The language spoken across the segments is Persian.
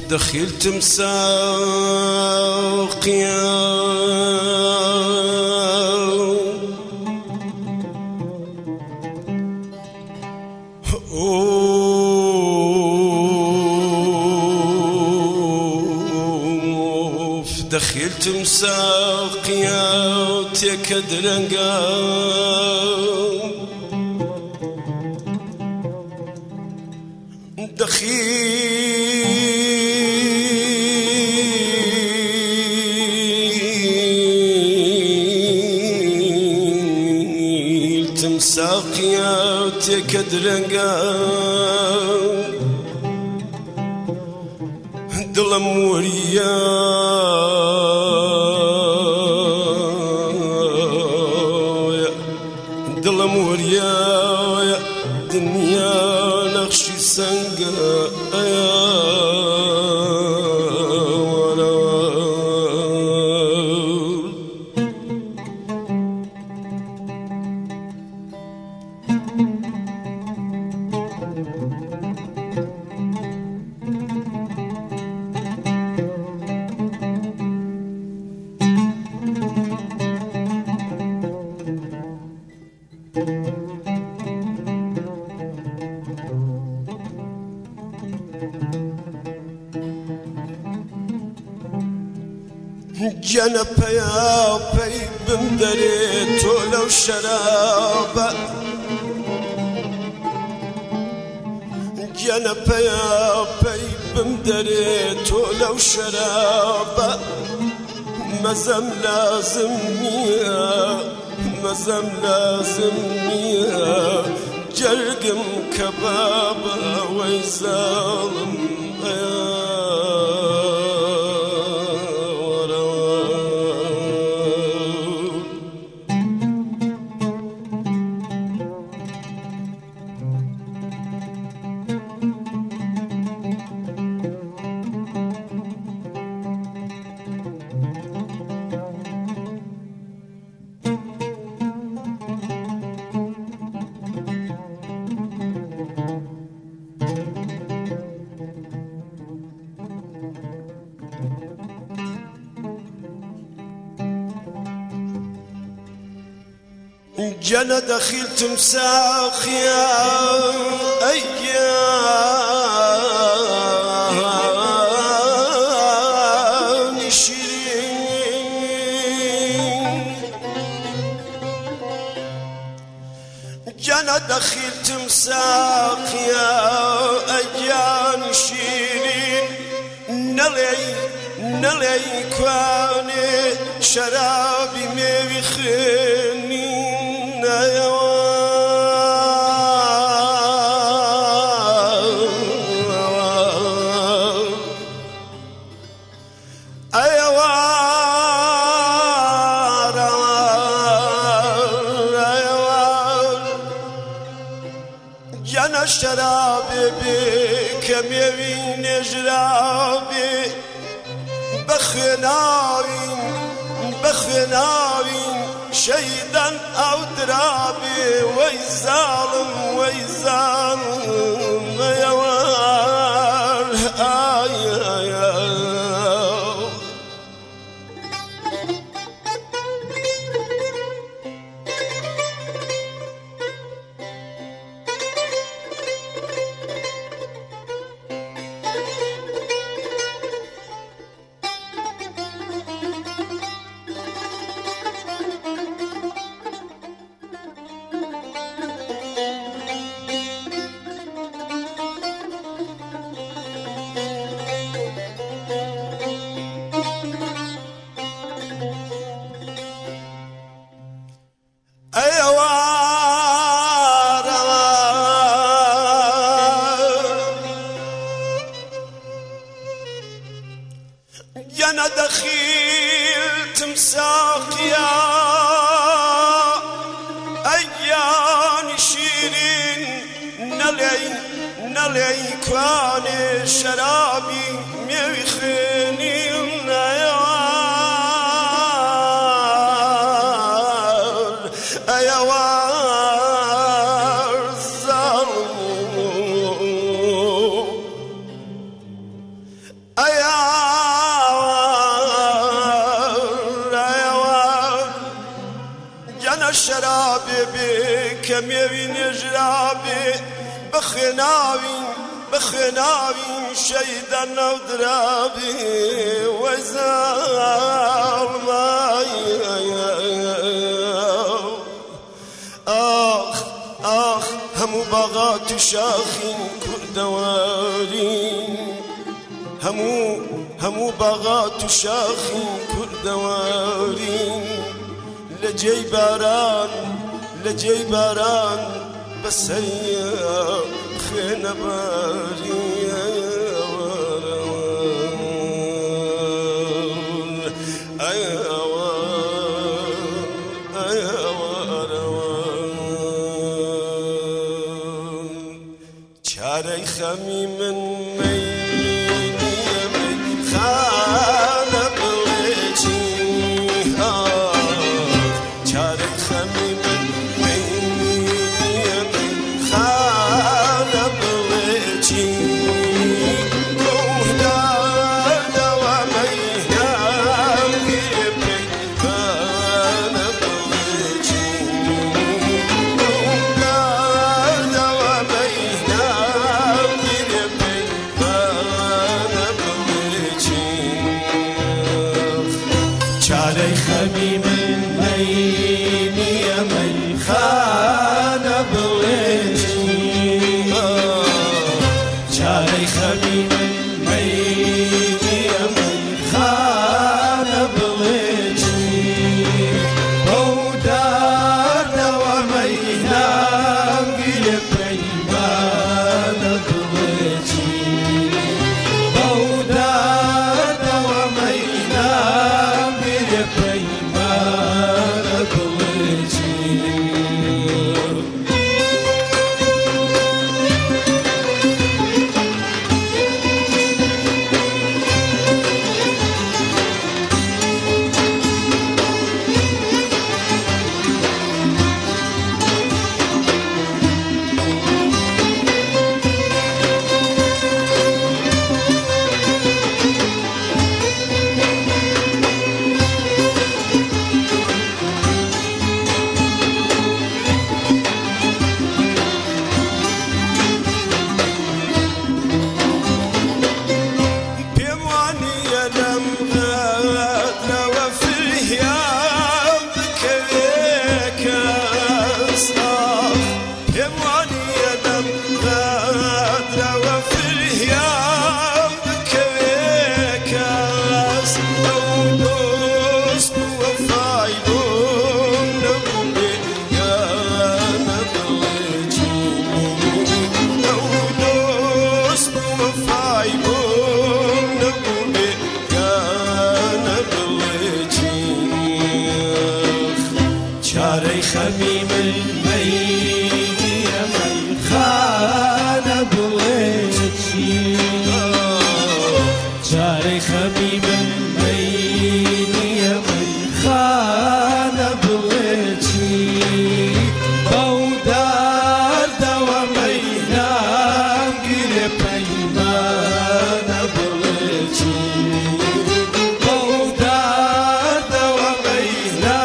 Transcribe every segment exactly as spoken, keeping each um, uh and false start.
دخلت مساقيا دخلت مساقيا تكدرنقا دخلت مساقيا تكدرنقا دلم وريا دلم وريا دنيا نخشي سنقا جنب يا بي بمدريت ولو شرابة جنب يا بي بمدريت ولو شرابة مزم لازمني مزم لازمني جرقم كبابة ويزالم جنى دخلت مساقيا أيام شيرين جنى دخلت مساقيا أيام شيرين نلي نلي كواني شرابي مبخني جانا شرابي بكم يمين جرابي بخناوي بخناوي شيدا أو درابي ويزالم ويزالم يا وار آي آي جانا دخلت مساقيا أيام شيرين نلي نلي كواني شرابي ميخني نيوار أيوار ظلم يميري نجرابي بخناوي بخناوي شيدا ودرابي وزار ماي آخ آخ همو باغات شاخين كردواري همو همو باغات شاخين كردواري لجي باران لجي باران بسريا خينا باريا شاري خمي من ميني من خانة بويتي شاري خمي من ميني من خانة بويتي روحنا دوامينا بيبي خانة بويتي روحنا دوامينا شاري خميم الميني يا من خانة بويتي شاري خميم الميني يا من خانة بويتي ودار دوامينا قلب عيبان بويتي ودار دوامينا شاري خميم الميني يا من خانة بويتي شاري خميم الميني يا من خانة بويتي بودار دوامينا قلب عيبان بويتي بودار دوامينا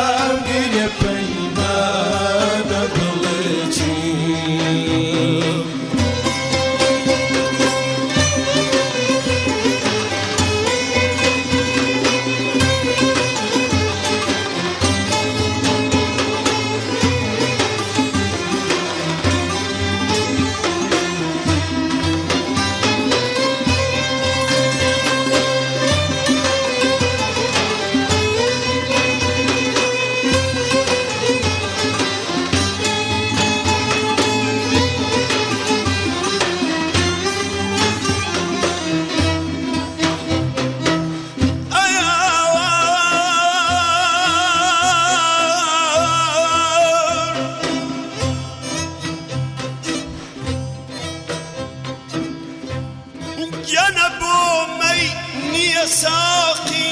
ساقي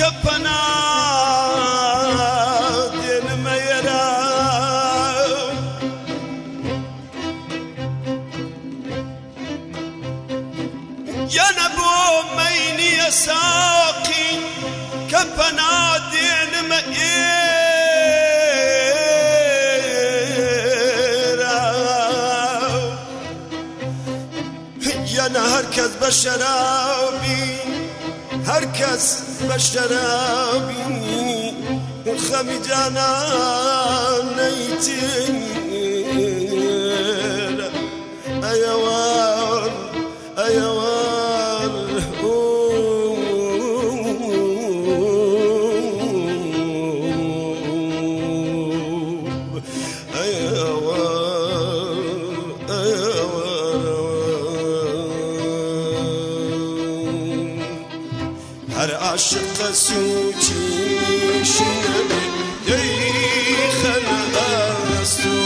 كبنات الميرا يا نبو ميني يا ساقي كبنات الميرا به شرابی هر کس به شرابی خمی جانان ایتیر ایوان ایوان هر عاشق سوچی شنبه دیخن استو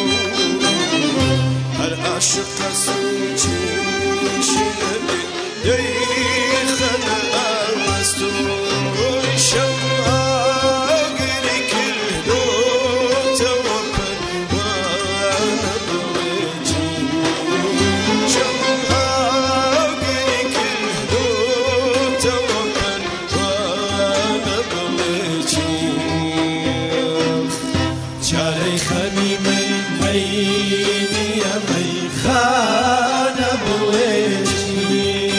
هر عاشق سوچی شنبه دیخن استو شما گری کردو توکل وانا بوجی شما گری کردو توکل چاره خمیم المیمی میخانه بویچی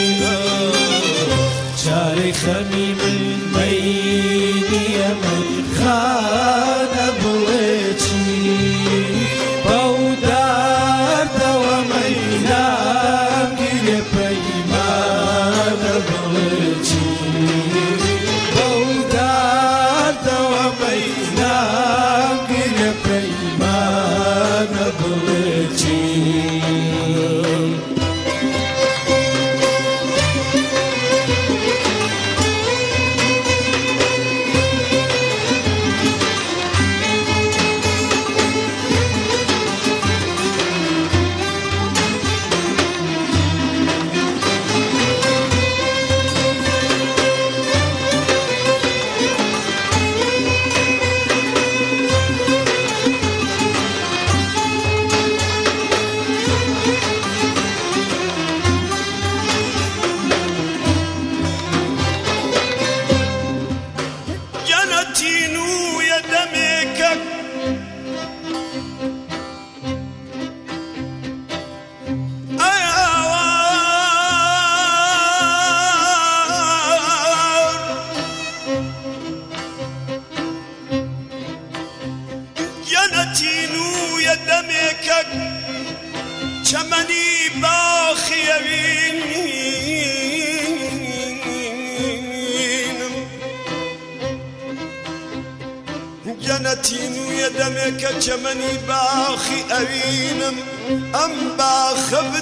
چاره خمیم المیمی میخانه بویچی بودار دو مینام گیره پیمانه بویچی بودار دو مینام گیره پیمانه بویچی تینو یا دمکک چمنی باخی اوینم جنتینو یا دمکک چمنی باخی اوینم ام باخب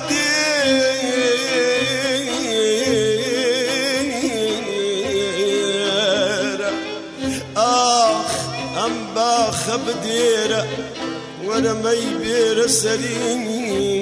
دیر آخ ام باخب دیر ورمي بير سليم